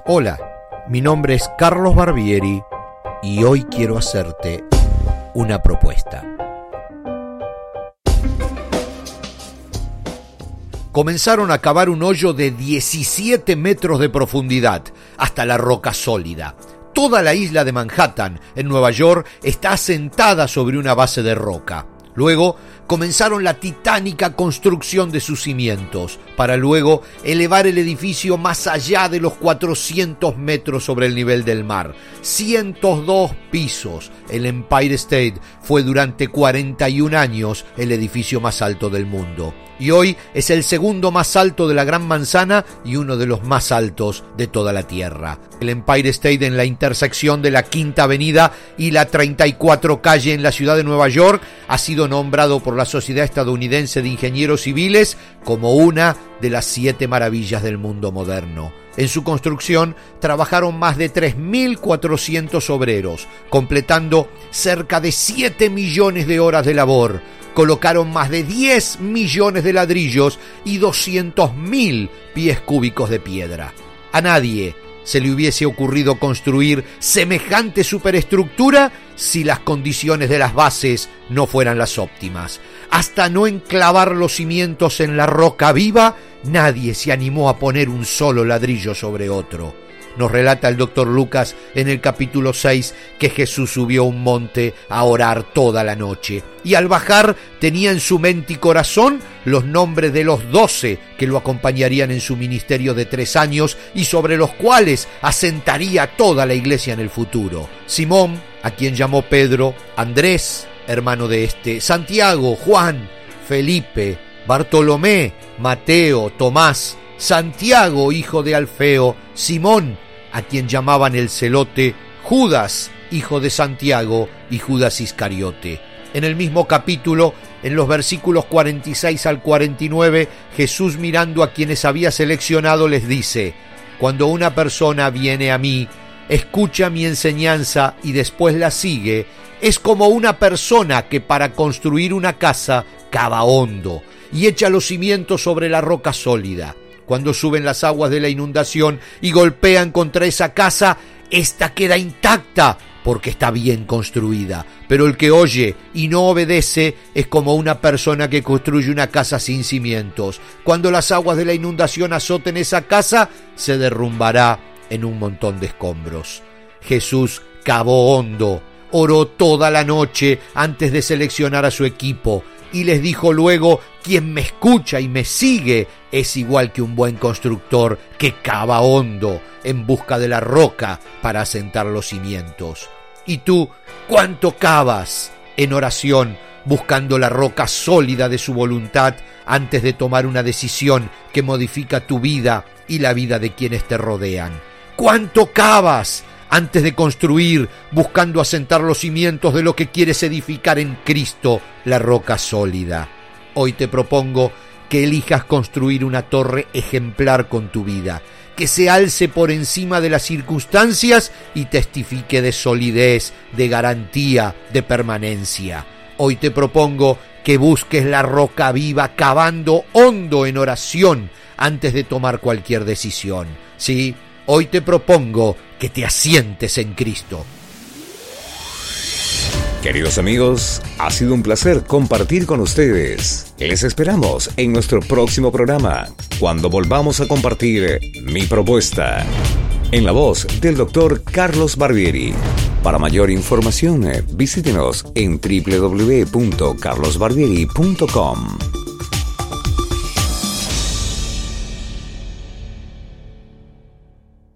Hola, mi nombre es Carlos Barbieri y hoy quiero hacerte una propuesta. Comenzaron a cavar un hoyo de 17 metros de profundidad hasta la roca sólida. Toda la isla de Manhattan, en Nueva York, está asentada sobre una base de roca. Luego comenzaron la titánica construcción de sus cimientos, para luego elevar el edificio más allá de los 400 metros sobre el nivel del mar. 102 pisos. El Empire State fue durante 41 años el edificio más alto del mundo. Y hoy es el segundo más alto de la Gran Manzana y uno de los más altos de toda la Tierra. El Empire State, en la intersección de la Quinta Avenida y la 34 calle en la ciudad de Nueva York, ha sido nombrado por la Sociedad Estadounidense de Ingenieros Civiles como una de las 7 maravillas del mundo moderno. En su construcción trabajaron más de 3.400 obreros, completando cerca de 7 millones de horas de labor. Colocaron más de 10 millones de ladrillos y 200.000 pies cúbicos de piedra. A nadie se le hubiese ocurrido construir semejante superestructura si las condiciones de las bases no fueran las óptimas. Hasta no enclavar los cimientos en la roca viva, nadie se animó a poner un solo ladrillo sobre otro. Nos relata el Dr. Lucas en el capítulo 6 que Jesús subió a un monte a orar toda la noche y al bajar tenía en su mente y corazón los nombres de los 12 que lo acompañarían en su ministerio de 3 años y sobre los cuales asentaría toda la iglesia en el futuro. Simón, a quien llamó Pedro; Andrés, hermano de este; Santiago, Juan, Felipe, Bartolomé, Mateo, Tomás, Santiago, hijo de Alfeo, Simón, a quien llamaban el Celote; Judas, hijo de Santiago, y Judas Iscariote. En el mismo capítulo, en los versículos 46 al 49, Jesús, mirando a quienes había seleccionado, les dice: cuando una persona viene a mí, escucha mi enseñanza y después la sigue, es como una persona que para construir una casa cava hondo y echa los cimientos sobre la roca sólida. Cuando suben las aguas de la inundación y golpean contra esa casa, ésta queda intacta porque está bien construida. Pero el que oye y no obedece es como una persona que construye una casa sin cimientos. Cuando las aguas de la inundación azoten esa casa, se derrumbará en un montón de escombros. Jesús cavó hondo, oró toda la noche antes de seleccionar a su equipo y les dijo luego: quien me escucha y me sigue es igual que un buen constructor que cava hondo en busca de la roca para asentar los cimientos. ¿Y tú cuánto cavas en oración buscando la roca sólida de su voluntad antes de tomar una decisión que modifica tu vida y la vida de quienes te rodean? ¿Cuánto cavas antes de construir buscando asentar los cimientos de lo que quieres edificar en Cristo, la roca sólida? Hoy te propongo que elijas construir una torre ejemplar con tu vida, que se alce por encima de las circunstancias y testifique de solidez, de garantía, de permanencia. Hoy te propongo que busques la roca viva cavando hondo en oración antes de tomar cualquier decisión. Sí, hoy te propongo que te asientes en Cristo. Queridos amigos, ha sido un placer compartir con ustedes. Les esperamos en nuestro próximo programa, cuando volvamos a compartir Mi Propuesta, en la voz del Dr. Carlos Barbieri. Para mayor información, visítenos en www.carlosbarbieri.com.